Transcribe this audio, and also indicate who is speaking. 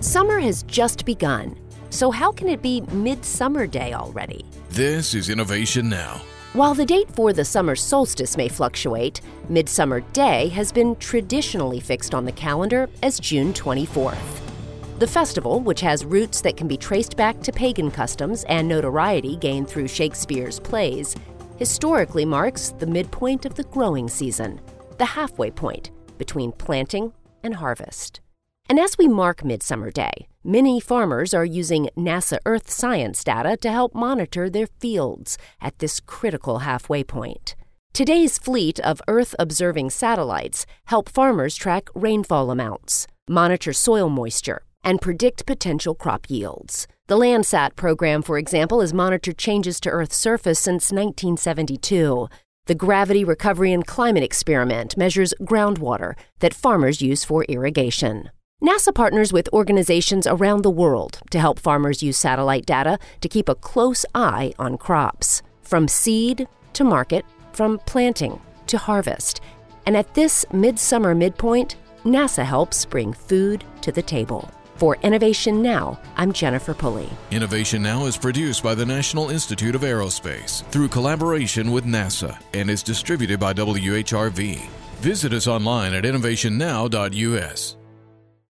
Speaker 1: Summer has just begun, so how can it be Midsummer Day already?
Speaker 2: This is Innovation Now.
Speaker 1: While the date for the summer solstice may fluctuate, Midsummer Day has been traditionally fixed on the calendar as June 24th. The festival, which has roots that can be traced back to pagan customs and notoriety gained through Shakespeare's plays, historically marks the midpoint of the growing season, the halfway point between planting and harvest. And as we mark Midsummer Day, many farmers are using NASA Earth science data to help monitor their fields at this critical halfway point. Today's fleet of Earth-observing satellites help farmers track rainfall amounts, monitor soil moisture, and predict potential crop yields. The Landsat program, for example, has monitored changes to Earth's surface since 1972. The Gravity Recovery and Climate Experiment measures groundwater that farmers use for irrigation. NASA partners with organizations around the world to help farmers use satellite data to keep a close eye on crops, from seed to market, from planting to harvest. And at this midsummer midpoint, NASA helps bring food to the table. For Innovation Now, I'm Jennifer Pulley.
Speaker 2: Innovation Now is produced by the National Institute of Aerospace through collaboration with NASA and is distributed by WHRV. Visit us online at innovationnow.us.